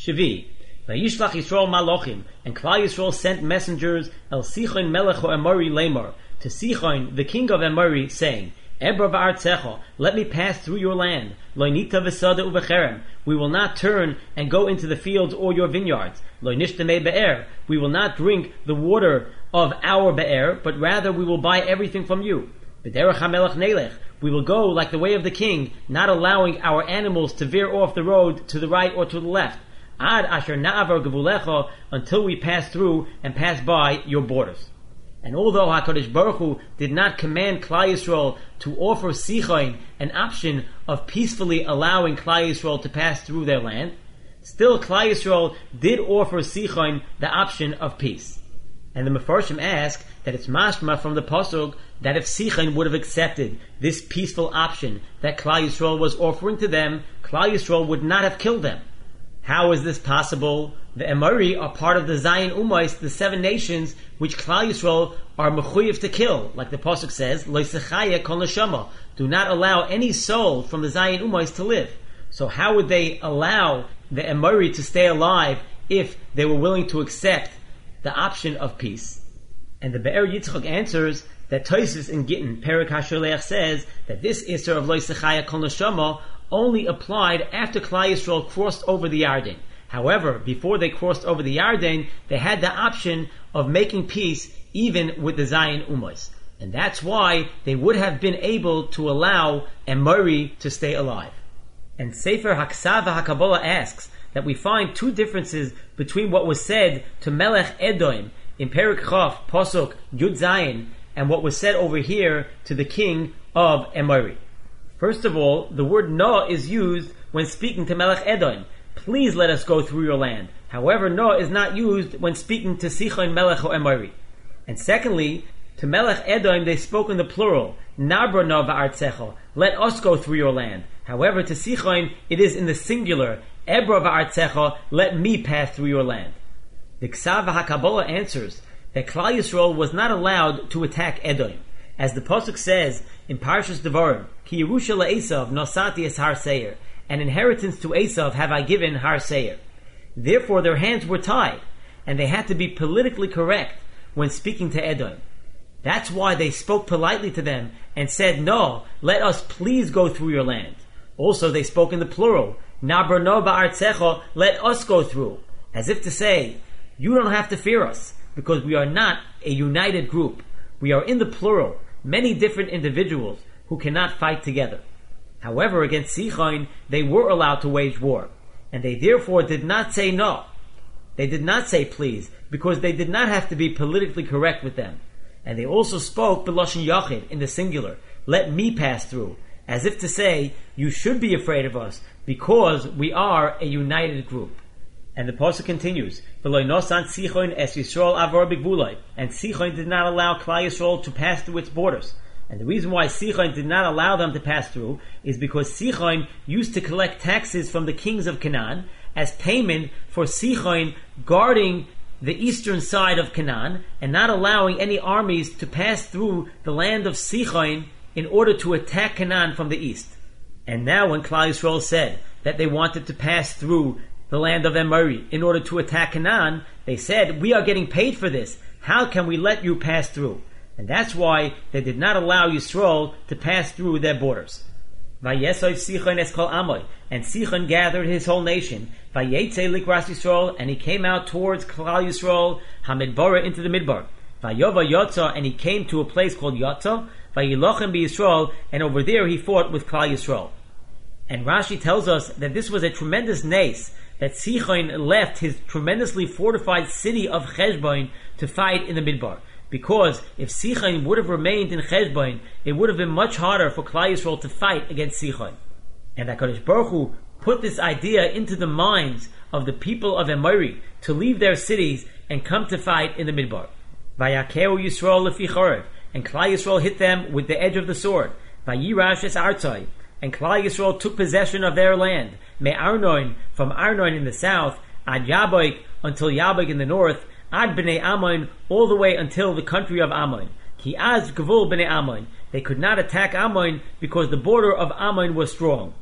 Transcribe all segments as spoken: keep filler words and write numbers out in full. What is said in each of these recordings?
Shavi. Vayishlach Yisrael Malochim, and Klal Yisrael sent messengers El Sichon Melech Emori Lemor, to Sichon, the king of Emori, saying, Ebra v'artzecha, let me pass through your land. Lo nita v'sada u'v'cherem, we will not turn and go into the fields or your vineyards. Lo nishtame be'er, we will not drink the water of our be'er, but rather we will buy everything from you. B'derech hamelech nelech, we will go like the way of the king, not allowing our animals to veer off the road to the right or to the left. Ad asher na'avar gevulecha, until we pass through and pass by your borders. And although HaKadosh Baruch Hu did not command Klal Yisrael to offer Sichon an option of peacefully allowing Klal Yisrael to pass through their land, still Klal Yisrael did offer Sichon the option of peace. And the Mefarshim ask that it's mashma from the Pasuk that if Sichon would have accepted this peaceful option that Klal Yisrael was offering to them, Klal Yisrael would not have killed them. How is this possible? The Emori are part of the Zion Umais, the seven nations, which Klal Yisrael are mechuyev to kill. Like the Pasuk says, Lo sechaya kol neshama, do not allow any soul from the Zion Umais to live. So how would they allow the Emori to stay alive if they were willing to accept the option of peace? And the Be'er Yitzchak answers that Tosfos in Gittin, Perek HaSholech, says that this Isser of Lo sechaya kol neshama only applied after Klal Yisrael crossed over the Yarden. However, before they crossed over the Yarden, they had the option of making peace even with the Zion Umos. And that's why they would have been able to allow Emori to stay alive. And Sefer Haksav HaKabbalah asks that we find two differences between what was said to Melech Edom in Perek Chof, Pasuk Yud Zayin, and what was said over here to the king of Emori. First of all, the word no is used when speaking to Melech Edom. Please let us go through your land. However, no is not used when speaking to Sichon Melech or Emori. And secondly, to Melech Edom they spoke in the plural. Nabra no va'artzecha, let us go through your land. However, to Sichon it is in the singular. Ebra va'artzecha, let me pass through your land. The Ksav HaKabbalah answers that Klal Yisrael was not allowed to attack Edom. As the Pasuk says in Parshas Devarim, Ki Yerusha le'Esav nosati es Har Seir, an inheritance to Esav have I given Har Seir. Therefore their hands were tied, and they had to be politically correct when speaking to Edom. That's why they spoke politely to them and said, no, let us please go through your land. Also they spoke in the plural, Nabra no ba'artzecha, let us go through, as if to say, you don't have to fear us, because we are not a united group. We are in the plural, many different individuals who cannot fight together. However, against Sichon, they were allowed to wage war, and they therefore did not say no. They did not say please, because they did not have to be politically correct with them. And they also spoke b'lashon yachid, in the singular, let me pass through, as if to say, you should be afraid of us, because we are a united group. And the pasuk continues, V'lo nosan Sichon es Yisrael avar b'gvulai, and Sichon did not allow Klal Yisrael to pass through its borders. And the reason why Sichon did not allow them to pass through is because Sichon used to collect taxes from the kings of Canaan as payment for Sichon guarding the eastern side of Canaan and not allowing any armies to pass through the land of Sichon in order to attack Canaan from the east. And now when Klal Yisrael said that they wanted to pass through the land of Emori in order to attack Canaan, they said, we are getting paid for this. How can we let you pass through? And that's why they did not allow Yisrael to pass through their borders. Vayesov Sichon es kol amoy, and Sichon gathered his whole nation. Vayetze likras Yisrael, and he came out towards Klal Yisrael, Hamidbara, into the Midbar. Vayova Yotza, and he came to a place called Yotza. Vayilochem be Yisrael, and over there he fought with Klal Yisrael. And Rashi tells us that this was a tremendous nace, that Sichon left his tremendously fortified city of Cheshbon to fight in the Midbar. Because if Sichon would have remained in Cheshbon, it would have been much harder for Klal Yisrael to fight against Sichon. And HaKadosh Baruch Hu put this idea into the minds of the people of Emori to leave their cities and come to fight in the Midbar. Vayakeu Yisrael lefi chorev, and Klal Yisrael hit them with the edge of the sword. Vayirash es artzai, and Klal Yisrael took possession of their land. Me Arnon, from Arnon in the south, ad Yaboik, until Yaboik in the north, ad Bnei Ammon, all the way until the country of Ammon. Ki az gvul Bnei Ammon, they could not attack Ammon because the border of Ammon was strong.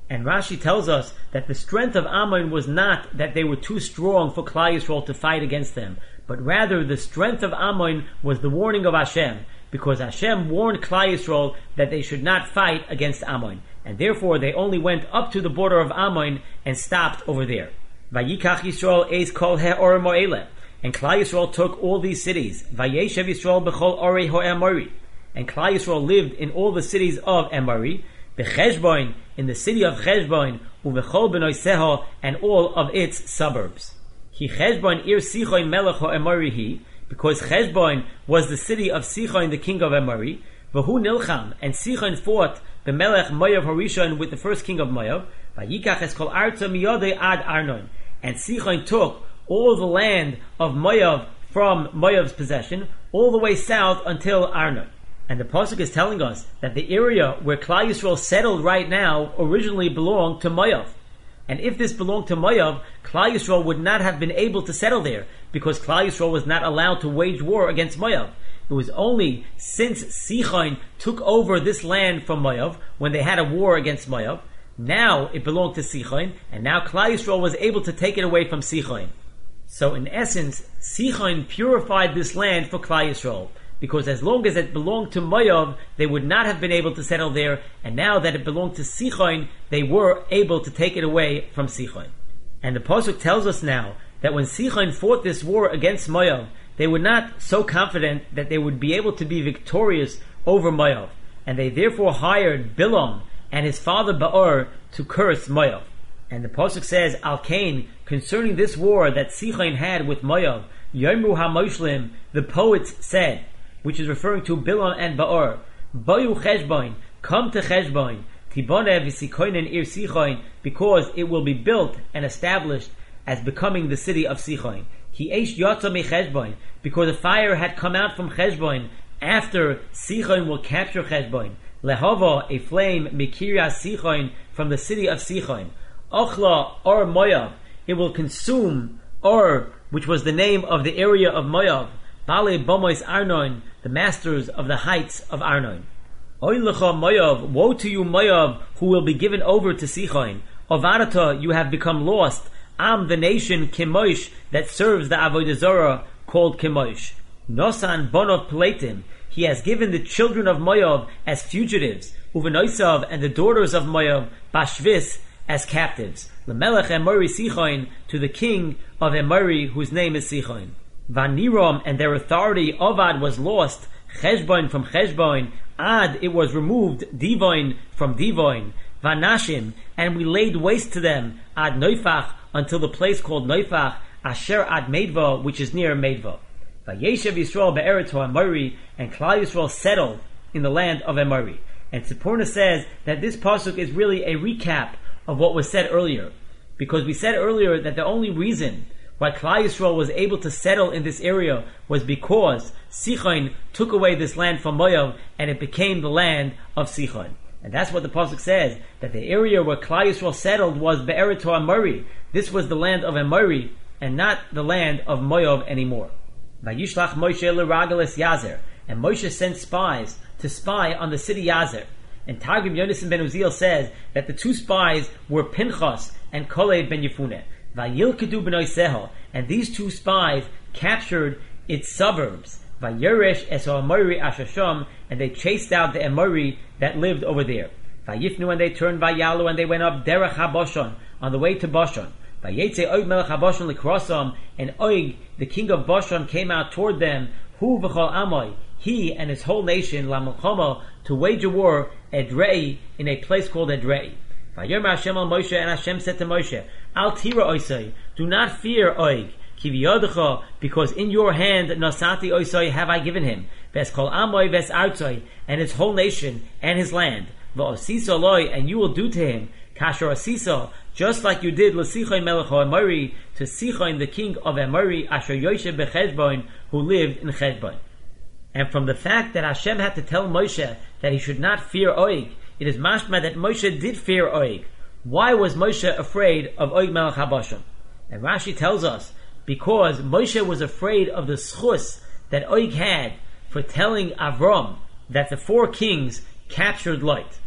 And Rashi tells us that the strength of Ammon was not that they were too strong for Klal Yisrael to fight against them, but rather the strength of Ammon was the warning of Hashem, because Hashem warned Klal Yisrael that they should not fight against Ammon, and therefore they only went up to the border of Ammon and stopped over there. Vayikach Yisrael eis kol ha'or mo'ele, and Klal Yisrael took all these cities. Vayeshev Yisrael b'chol orei ha'emori, and Klal Yisrael lived in all the cities of Emori, b'Cheshbon, in the city of Cheshbon, u'v'chol b'noiseho, and all of its suburbs. He Cheshbon ir Sichon melech ha'emori he, because Cheshbon was the city of Sichon, the king of Emori, v'hu nilcham, and Sichon fought the Melech Moav Harishon with the first king of Moav, v'yikach es kol arza miyodei ad Arnon, and Sichon took all the land of Moav from Moav's possession, all the way south until Arnon. And the Pasuk is telling us that the area where Klal Yisrael settled right now originally belonged to Moav. And if this belonged to Moav, Klal Yisrael would not have been able to settle there, because Klal Yisrael was not allowed to wage war against Moav. It was only since Sichon took over this land from Moav, when they had a war against Moav, now it belonged to Sichon, and now Klal Yisrael was able to take it away from Sichon. So in essence, Sichon purified this land for Klal Yisrael, because as long as it belonged to Moav, they would not have been able to settle there, and now that it belonged to Sichon, they were able to take it away from Sichon. And the Pasuk tells us now that when Sichon fought this war against Moav, they were not so confident that they would be able to be victorious over Moav, and they therefore hired Bilam and his father Ba'or to curse Moav. And the Pasuk says, Al Kain, concerning this war that Sichon had with Moav, Yomru HaMoshlim, the poets said, which is referring to Bilam and Ba'or, Bayu Cheshbon, come to Cheshbon, Tibone v'Sikoinen ir Sichon, because it will be built and established as becoming the city of Sichon. Ki eish yotza me Cheshbon, because a fire had come out from Cheshbon after Sichon will capture Cheshbon. Lehova, a flame, Mikiria Sichon, from the city of Sichon. Ochla or Moav, it will consume Or, which was the name of the area of Moav. Bale Bomois Arnon, the masters of the heights of Arnon. Oy lecha Moav, woe to you Moav, who will be given over to Sichon. Ovarata, you have become lost. Am, the nation Kemosh, that serves the Avodah Zarah, called Kemosh. Nosan Bonov Pelatim, he has given the children of Moav as fugitives. Uvenoisav, and the daughters of Moav, Bashvis, as captives. Lemelech Emori Sichon, to the king of Emori, whose name is Sichon. Vanirom, and their authority, Ovad, was lost. Cheshbon, from Cheshbon. Ad, it was removed. Divoin, from Divoin. Vanashim, and we laid waste to them. Ad Neufach, until the place called Neufach. Asher ad Meidva, which is near Meidva. Vayeshev Yisrael be'eretz ha'Emori, and Klal Yisrael settled in the land of Emori. And Sipurna says that this pasuk is really a recap of what was said earlier, because we said earlier that the only reason why Klal Yisrael was able to settle in this area was because Sichon took away this land from Moav, and it became the land of Sichon. And that's what the pasuk says, that the area where Klal Yisrael settled was Be'eretz ha'Emori. This was the land of Emori, and not the land of Moav anymore. Vayishlach Moshe l'Ragalis Yazer, and Moshe sent spies to spy on the city Yazer. And Targum Yonasan ben Uziel says that the two spies were Pinchas and Kalev ben Yefuneh. Vayilkedu b'noiseho, and these two spies captured its suburbs. Vayeresh es ha'Emori ashasham, and they chased out the Emori that lived over there. Vayifnu, and they turned Vayalu, and they went up Derech HaBoshan, on the way to Bashan. Vayetze Og melech HaBoshan likrosam, and Og, the king of Bashan, came out toward them. Hu v'chol Amoy, he and his whole nation, la melchama, to wage a war, Edrei, in a place called Edrei. Vayomer Hashem al Moshe, and Hashem said to Moshe, Al tira oisai, do not fear Og, kiviyodecha, because in your hand nasati oisai have I given him, ves kol amoy ves artzai, and his whole nation and his land, v'osisa loy, and you will do to him, kasher osisa, just like you did l'sichon melech ha'Emori, to Sichon the king of Emori, asher yoshev becheshbon, who lived in Cheshbon. And from the fact that Hashem had to tell Moshe that he should not fear Og, it is mashma that Moshe did fear Og. Why was Moshe afraid of Og melech HaBashan? And Rashi tells us, because Moshe was afraid of the schus that Og had for telling Avram that the four kings captured Lot.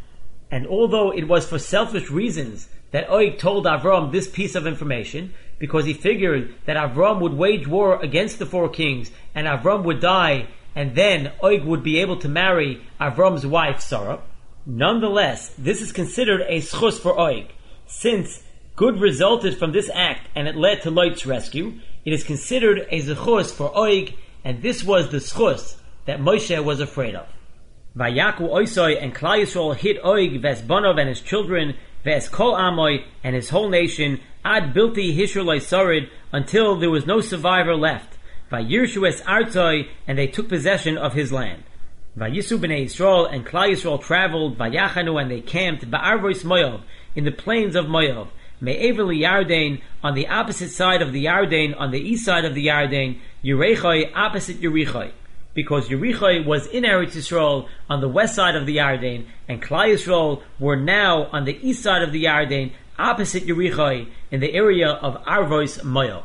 And although it was for selfish reasons that Og told Avram this piece of information, because he figured that Avram would wage war against the four kings, and Avram would die, and then Og would be able to marry Avram's wife, Sarah. Nonetheless, this is considered a schus for Og. Since good resulted from this act, and it led to Lot's rescue, it is considered a zechus for Og, and this was the schus that Moshe was afraid of. Vayaku Oisoi, and Klal Yisrael hit Og, Ves Bonov and his children, Ves Kol Amoy and his whole nation, Ad Bilti Hishur Sorid, until there was no survivor left. Vayirshu Es Artzoi, and they took possession of his land. Vayisu Bnei Yisrael, and Klal Yisrael traveled, Vayachanu, and they camped, Ba'arvois Moav, in the plains of Moav, Me'ever Yarden, on the opposite side of the Yarden, on the east side of the Yarden, Yerechai, opposite Yerichai. Because Yerichai was in Eretz Yisrael on the west side of the Yarden, and Klal Yisrael were now on the east side of the Yarden, opposite Yerichai, in the area of Arvois Moav.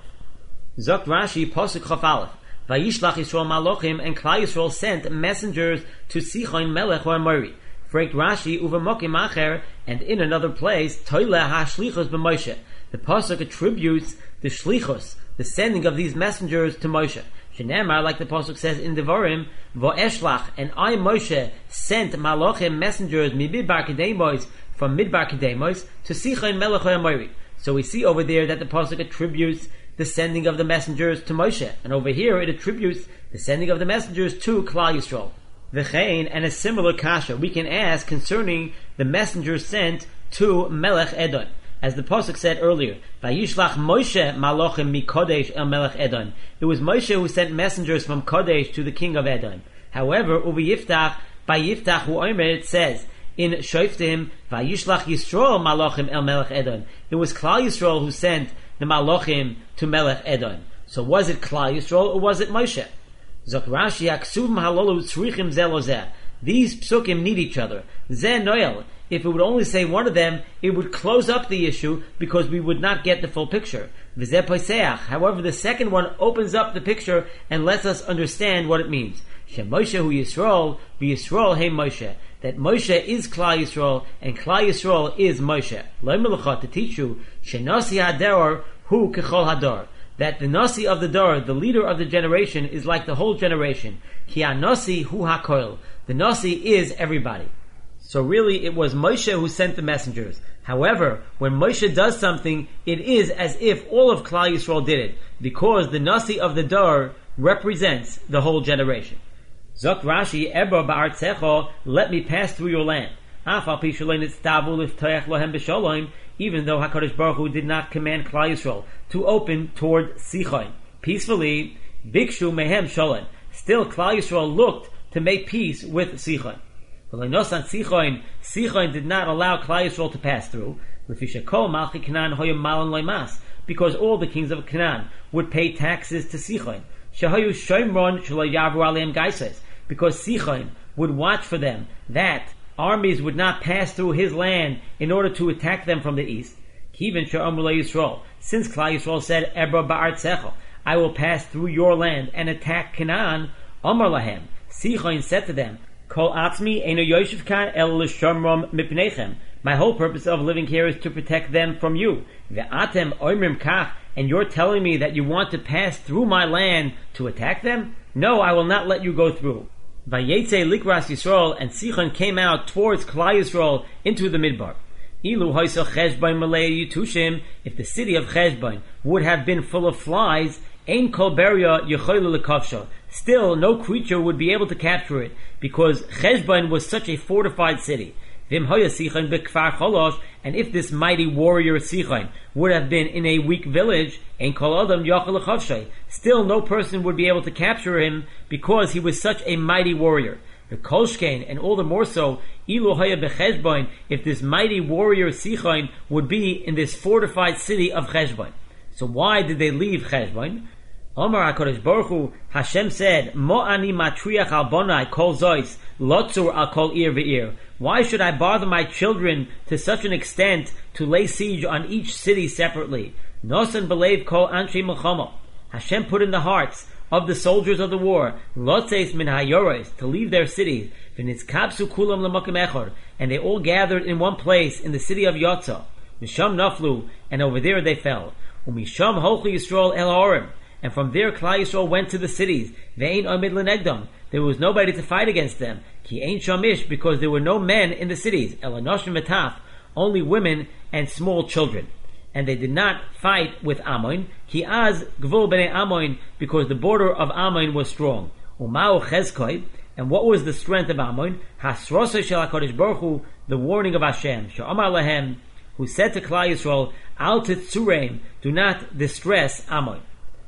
Zok Rashi, Pasuk Chaf Aleph, Vayishlach Yisrael Malochim, and Klal Yisrael sent messengers to Sichon Melech Amori. Fragt Rashi, Uvemokim Acher, and in another place, Toile HaShlichos b'Moshe. The Pasuk attributes the Shlichos, the sending of these messengers to Moshe. Shenemar, like the Pasuk says in Devarim, Vo'eshlach, and I, Moshe, sent Malochim messengers Midbar Kedemos, from Midbar Kedemos, to Sichon Melech Amori. So we see over there that the Pasuk attributes the sending of the messengers to Moshe, and over here it attributes the sending of the messengers to Klal Yisrael. V'chein, and a similar kasha we can ask concerning the messengers sent to Melech Edom. As the Pasuk said earlier, Vayishlach Moshe Malochim mi Kodesh el Melech Edom. It was Moshe who sent messengers from Kodesh to the king of Edom. However, Uvi Yiftach, by Yiftach hu Omer, it says, in Shoftim, Vayishlach Yisrael Malochim el Melech Edom. It was Klal Yisrael who sent the Malochim to Melech Edom. So was it Klal Yisrael or was it Moshe? Zok Rashi, Aksuvim halolu tzrichim ze lo ze. These psukim need each other. Ze noel. If it would only say one of them, it would close up the issue because we would not get the full picture. V'ze poiseach. However, the second one opens up the picture and lets us understand what it means. She Moshe hu Yisrael, v'Yisrael he Moshe. That Moshe is Klal Yisrael and Klal Yisrael is Moshe. Lo melachot, to teach you, shenasi hador hu kechol hador. That the Nasi of the Dor, the leader of the generation, is like the whole generation. Ki ha-Nasi hu ha-koil. The Nasi is everybody. So really, it was Moshe who sent the messengers. However, when Moshe does something, it is as if all of Klal Yisrael did it, because the Nasi of the Dor represents the whole generation. Zok Rashi, Ebra ba'artzecho, let me pass through your land. Even though HaKadosh Baruch Hu did not command Klal Yisrael to open toward Sichon peacefully, Bikshu mehem shalom. Still, Klal Yisrael looked to make peace with Sichon. Sichon, Sichon did not allow Klal Yisrael to pass through, because all the kings of Canaan would pay taxes to Sichon. Because Sichon would watch for them, that armies would not pass through his land in order to attack them from the east. Since Klal Yisrael said, Ebra ba'artzecho, I will pass through your land and attack Canaan, Amar lahem, Sichon said to them, Kol atzmi eino yoshev kan el l'shomrom mipnechem. My whole purpose of living here is to protect them from you. Ve'atem oimrim kach, and you're telling me that you want to pass through my land to attack them? No, I will not let you go through. Vayetze likras Yisrael, and Sichon came out towards Klal Yisrael into the Midbar. Ilu hoyso Cheshbon malei yutushim, if the city of Cheshbon would have been full of flies, ein kol beria yechoyle lekavsha. Still, no creature would be able to capture it, because Cheshbon was such a fortified city. Vim hoya Sichon bekfar cholosh, and if this mighty warrior Sichon would have been in a weak village, ein kol adam yachol lekavsha. Still, no person would be able to capture him, because he was such a mighty warrior. The Kolshkein, and all the more so, ilu hoya becheshbon, if this mighty warrior Sichon would be in this fortified city of Cheshbon. So why did they leave Cheshbon? Omar HaKadosh Baruch Hu, Hashem said, Mo ani matriach al bonai kol zois, lotzur al kol ir ve'ir. Why should I bother my children to such an extent to lay siege on each city separately? Nosan belev kol anshe milchama. Hashem put in the hearts of the soldiers of the war, lotzeis min hayores, to leave their cities, v'nitzkapsu kulam l'makom echor, and they all gathered in one place in the city of Yotza, misham naflu, and over there they fell, umisham holchu Yisrael el ha'orim, and from there Klal Yisrael went to the cities, ve'ein omid l'negdam, there was nobody to fight against them, ki ein shamish, because there were no men in the cities, el anoshim v'taf, only women and small children. And they did not fight with Ammon, ki az gvul b'nei Ammon, because the border of Ammon was strong. Umau chezkoi, and what was the strength of Ammon? Hasrosoi shel HaKadosh Baruch Hu, the warning of Hashem, she'amar lahem, who said to Klal Yisrael, al titzureim, do not distress Ammon.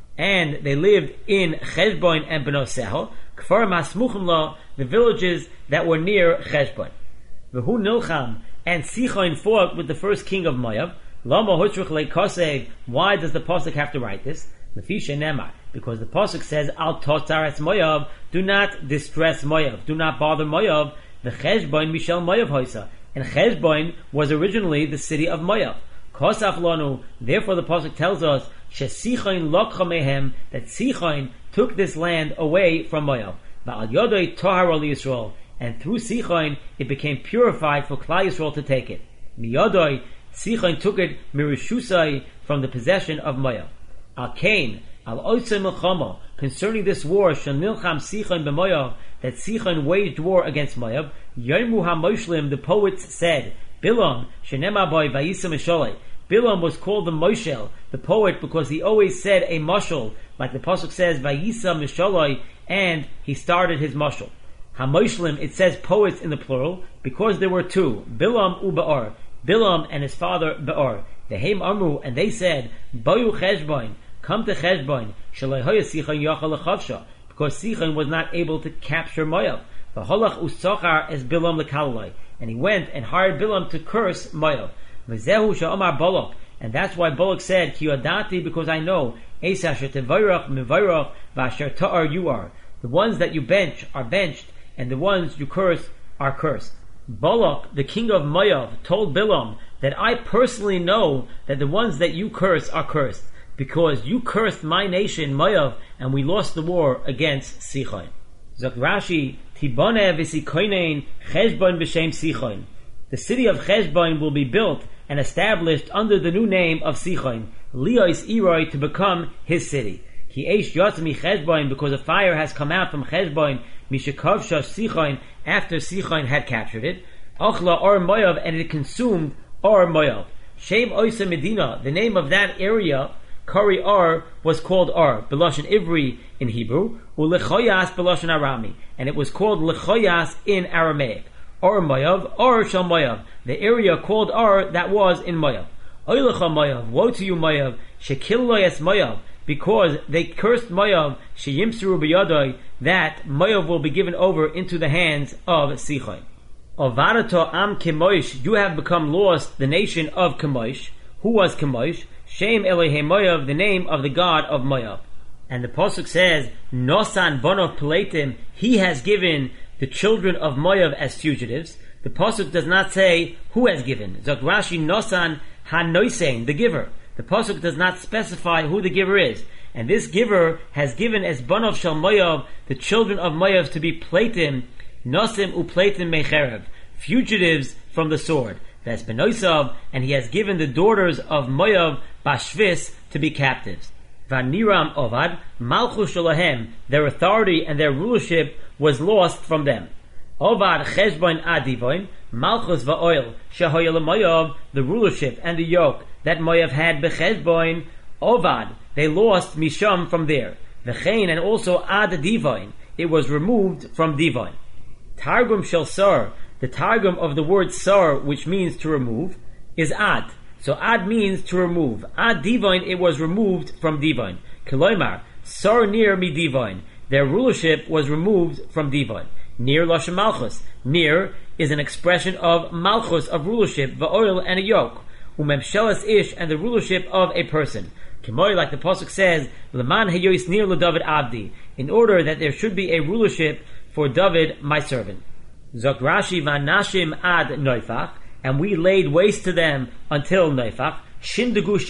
And they lived in Cheshbon and Benoseho, kfar masmuchim la, the villages that were near Cheshbon. V'hu nilcham, and Sichon fought with the first king of Moab. Lama hutzrich leikoseg. Why does the pasuk have to write this? Lefisha nemar, because the pasuk says, "Al totaretz Moab." Do not distress Moab. Do not bother Moab. The Cheshbon Mishel Moab hoisa, and Cheshbon was originally the city of Moab. Kosaf lanu. Therefore, the pasuk tells us shesichon lokcha mehem, that Sichon took this land away from Moab. Va'al yodoi tohar al Yisrael. And through Sichon, it became purified for Klal Yisrael to take it. Miyodoi, Sichon took it mirishusai, from the possession of Moab. Al Kain, al oisei milchama, concerning this war, shenilcham Sichon b'Moab, that Sichon waged war against Moab. Yomu hamoshlim, the poets said, Bilam shenema boy vayisa misholei. Bilam was called the Moshel, the poet, because he always said a mashal, like the pasuk says, vayisa misholei, and he started his mashal. Hamoshlim, it says poets in the plural, because there were two, Bilam u Be'or, Bilam and his father Be'or. Vehem Amru, and they said, Boyu Cheshbon, come to Cheshbon, Shalei Hoya Sichon Yachal Lechavsha, because Sichon was not able to capture Moab. V'holach usochar es Bilam lekaloi, and he went and hired Bilam to curse Moab. V'zehu she'omar Balak, and that's why Balak said, Ki yodati, because I know, Eis asher tevayrach mevayrach v'asher ta'ar you are. The ones that you bench are benched, and the ones you curse are cursed. Balak, the king of Moab, told Bilam that I personally know that the ones that you curse are cursed, because you cursed my nation Moab, and we lost the war against Sichon. Zok Rashi, Tibone v'sikoinen Cheshbon b'shem Sichon. The city of Cheshbon will be built and established under the new name of Sichon, Liois Iroi, to become his city. Ki eish yotz mi Cheshbon, because a fire has come out from Cheshbon, Mishakavsha Sichon, after Sichon had captured it. Ochla or Moab, and it consumed or Moab. Shem Oisa Medina, the name of that area, Kari Ar, was called Ar, Belashon Ivri in Hebrew, Ulechoyas Belashon Arami, and it was called Lechoyas in Aramaic. Or Moab, or Shal Moab, the area called Ar that was in Moab. Oilecha Moab, woe to you Moab, Shekilloyas Moab, because they cursed Moab, Sheyimsuru b'yadoi, that Moab will be given over into the hands of Sichon. Ovadato am Kemosh, you have become lost, the nation of Kemosh. Who was Kemosh? Shem Elohei Moab, the name of the god of Moab. And the pasuk says, Nosan bonov Peletim, he has given the children of Moab as fugitives. The pasuk does not say who has given. Zok Rashi, Nosan hanoisein, the giver. The pasuk does not specify who the giver is, and this giver has given as Banov Shel Moab, the children of Moab, to be Pleitim, Nosim uPleitim Mecherev, fugitives from the sword. That's Benoisav, and he has given the daughters of Moab Bashvis to be captives. Vaniram Ovad, Malchus Shalahem, their authority and their rulership was lost from them. Ovad Cheshbon Adivoin, Malchus Va'oil, Shehoyel Moab, the rulership and the yoke that Moab had becheshbon, Ovad, they lost Misham from there. V'chein, and also Ad Divoin, it was removed from Divoin. Targum Shel Sar, the Targum of the word Sar, which means to remove, is Ad. So Ad means to remove. Ad Divoin, it was removed from Divoin. Keloimar, Sar near mi Divoin, their rulership was removed from Divoin. Near Lashon Malchus, near is an expression of Malchus, of rulership, Va'oil, and a yoke. Umemshelas ish, and the rulership of a person. Kimoy, like the pasuk says, Leman heyois nir leDavid Avdi, in order that there should be a rulership for David, my servant. Zok Rashi, Vanashim ad Neifach, and we laid waste to them until Neifach. Shin degusha,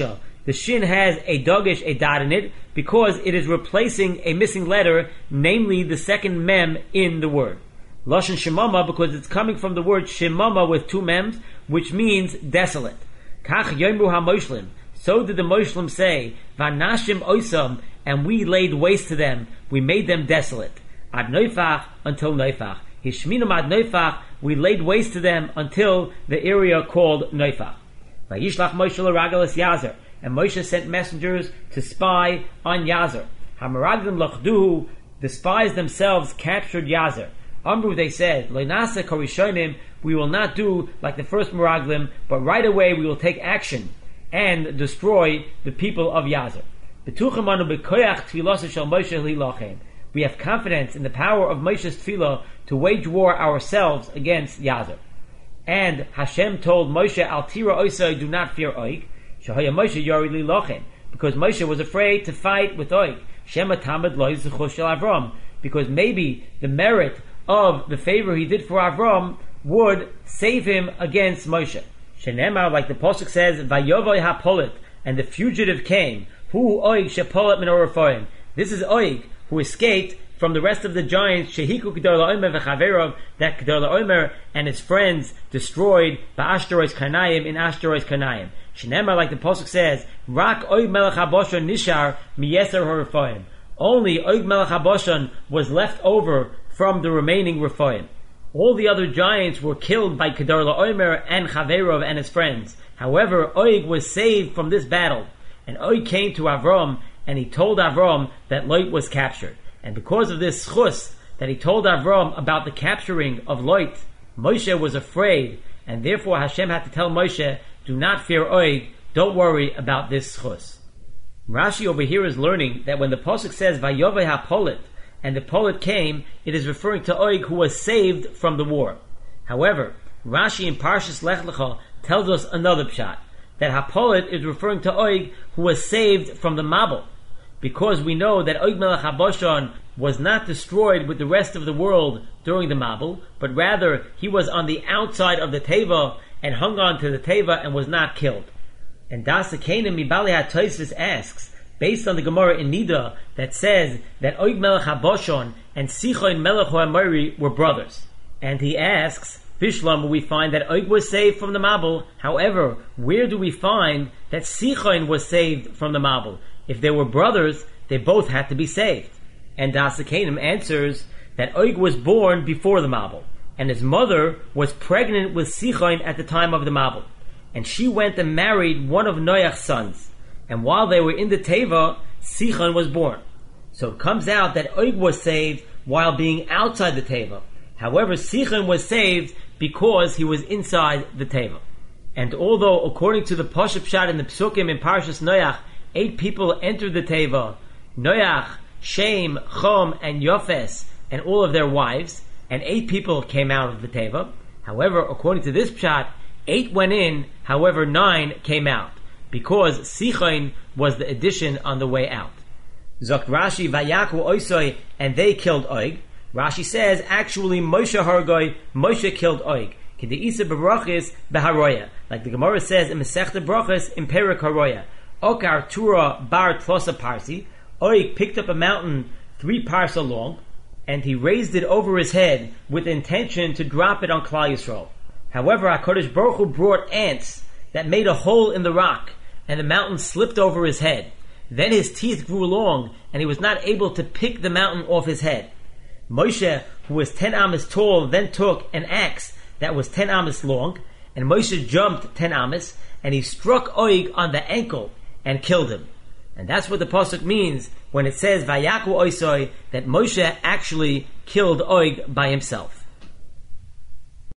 The shin has a dogish, a dot in it, because it is replacing a missing letter, namely the second mem in the word. Lashon shemama, because it's coming from the word shemama with two mems, which means desolate. Kach yomru ha-moshlim. So did the Moshlim say, Vanashim oisam, and we laid waste to them, we made them desolate. Ad noifach, until noifach. Hishminum ad noifach, we laid waste to them until the area called Noifach. Vayishlach Moshe l'ragalas Yazer, and Moshe sent messengers to spy on Yazer. Hamaraglim lachduhu, the spies themselves captured Yazer. Amru, they said, Leinasa korishonim, we will not do like the first Meraglim, but right away we will take action and destroy the people of Yazer. Betuchem anu bekoyach tfilosa shel Moshe lilachem. We have confidence in the power of Moshe's tefillah to wage war ourselves against Yazer. And Hashem told Moshe, Al tira oisai, do not fear Oig, shahaya Moshe yori lilachem, because Moshe was afraid to fight with Oig. Shema tamid lo yizuchos shel Avram, because maybe the merit of the favor he did for Avram would save him against Moshe. Shenemar, like the Pasuk says, Vayovoi hapolit, and the fugitive came. Hu Oig shepolit min orafoim. This is Oig, who escaped from the rest of the giants, Shehiku Kedar La'omer v'chaverov, that Kedar La'omer and his friends destroyed Ba'ashtarois Karnaim in Ashtarois Karnaim. Shenemar, like the Pasuk says, Rak Oig melech haboshan nishar miyeser horofoim. Only Oig melech haboshan was left over from the remaining Rephaim. All the other giants were killed by Kedar La'omer and Chaverov and his friends. However, Oig was saved from this battle. And Oig came to Avram, and he told Avram that Lot was captured. And because of this schus, that he told Avram about the capturing of Lot, Moshe was afraid, and therefore Hashem had to tell Moshe, do not fear Oig, don't worry about this schus. Rashi over here is learning that when the Pasuk says, Vayovei hapolit, and the polit came, it is referring to Oig, who was saved from the war. However, Rashi in Parshas Lech Lecha tells us another pshat, that Hapolit is referring to Oig, who was saved from the Mabul, because we know that Oig melech haboshan was not destroyed with the rest of the world during the Mabul, but rather he was on the outside of the Teva and hung on to the Teva and was not killed. And Das Kenim Mibali HaTosfos asks, based on the Gemara in Nida that says that Oig melech haboshan and Sichon melech ha'amori were brothers, and he asks, Bishlam, we find that Oig was saved from the Mabul. However, where do we find that Sichon was saved from the Mabul? If they were brothers, they both had to be saved. And Das Kenim answers that Oig was born before the Mabul, and his mother was pregnant with Sichon at the time of the Mabul, and she went and married one of Noach's sons. And while they were in the Teva, Sichon was born. So it comes out that Oig was saved while being outside the Teva. However, Sichon was saved because he was inside the Teva. And although, according to the Pashup Pshat in the Psukim in Parshas Noach, eight people entered the Teva, Noach, Shem, Chom, and Yofes, and all of their wives, and eight people came out of the Teva. However, according to this Pshat, eight went in, however, nine came out, because Sichon was the addition on the way out. Zokt Rashi, Vayaku Oisoi, and they killed Oig. Rashi says, actually, Moshe Hargoi, Moshe killed Oig. K'de'isa b'brachis b'haroya. Like the Gemara says in Masechta Brachas, in Perik Haroya. Okar Tura bar tlosa parsi. Oig picked up a mountain three parsa long, and he raised it over his head with the intention to drop it on Klal Yisrael. However, HaKadosh Baruch Hu brought ants that made a hole in the rock, and the mountain slipped over his head. Then his teeth grew long, and he was not able to pick the mountain off his head. Moshe, who was ten amas tall, then took an axe that was ten amas long, and Moshe jumped ten amas, and he struck Oig on the ankle and killed him. And that's what the pasuk means when it says Vayaku Oisoi, that Moshe actually killed Oig by himself.